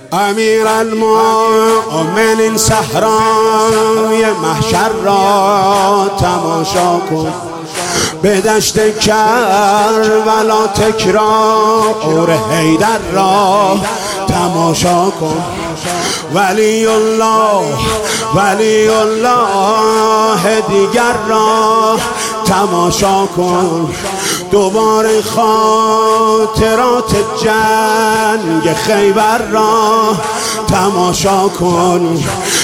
امیر المؤمنین صحرای محشر را تماشا کن، به دشت کربلا تکرار حیدر را تماشا کن. ولی الله دیگر را تماشا کن، دوباره خاطرات جنگ خیبر را تماشا کن.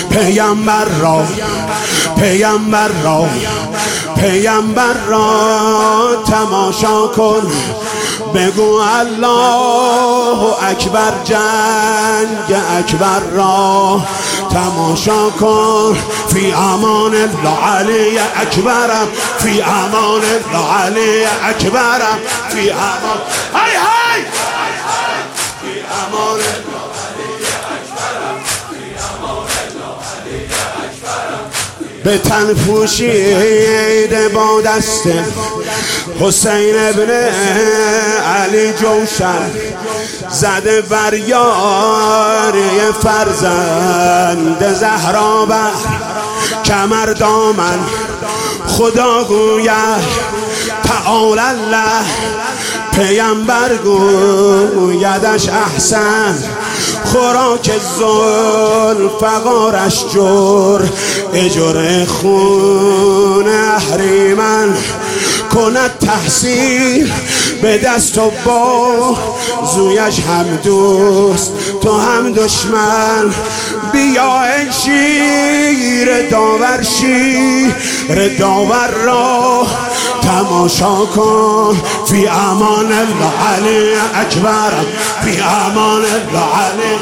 پیامبر را تماشا کن، بگو الله اکبر، جنگ اکبر را تماشا کن. فی امان الله علی اکبرم، فی امان الله علی اکبرم، فی امان های های فی امان الله علی اکبرم، فی امان الله علی اکبرم. به تن پوشیده با دست حسین ابن علی جوشن، زده بر یاری فرزند زهرا بر کمر دامن. خدا گوید تعالی الله، پیامبر گویدش احسن. خوراک ذوالفقارش جرعه خون اهریمن. کند تحصیل به دست و بازویش، هم دوست تو هم دشمن. بیا ای شیر داور را تماشا کن. فی امان الله علی اکبر، فی امان الله علی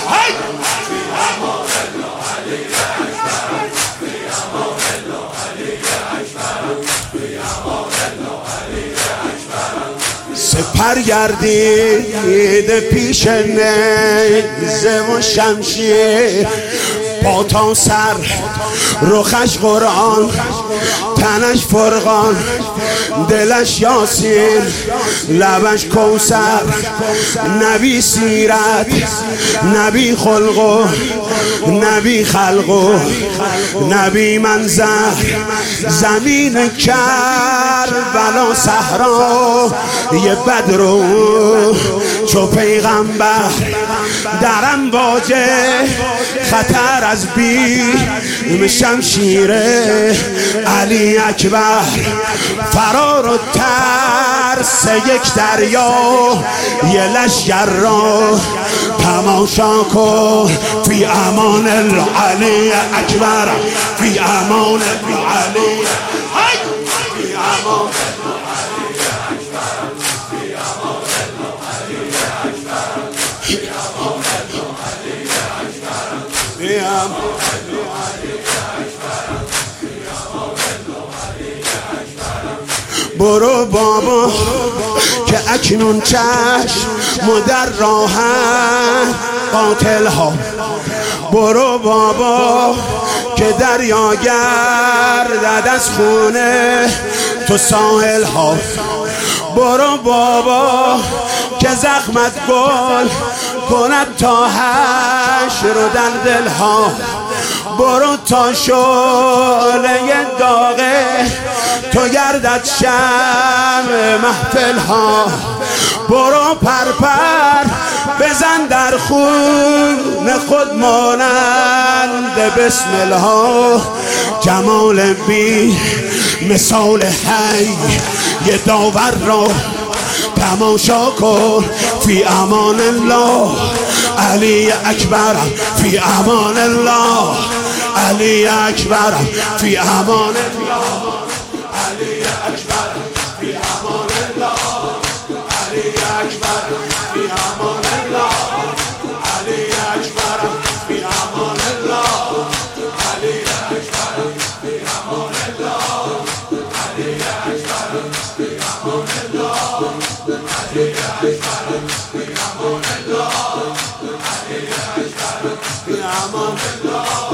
سپر گردیده پیش نیزه و شمشیر، پا تا سر رخش قرآن، تنش فرقان، دلش یاسین، لبش کوثر. نبی سیرت، نبی خلق، نبی خلق، نبی منظر. زمین کربلا صحرا یه بدرو چو پیغمبر، در امواج خطر از بیم شمشیر علی اکبر. فرار و ترس یک دریا، یه لشگر را تماشا کن. فی امان الله علی اکبر، فی امان الله علی، فی امان برو بابا که اکنون چشم در راهن قاتل ها. برو بابا که دریا گردد از خونه تو ساحل ها. برو بابا که زخمت گل کند تا حشر و در دل ها. برو تا شعله داغه تو گردد شمع محفل ها. برو پرپر بزن در خون خود مانند بسم الله. جمال بی مثال حی یه داور را تماشا کن. فی امان الله علی اکبر، فی امان الله علی اکبر، فی امان الله علی اکبر، فی امان الله علی اکبر، فی امان الله علی اکبر، فی امان الله علی اکبر، فی امان الله علی اکبر، فی امان الله علی اکبر، فی امان الله علی اکبر، فی امان الله.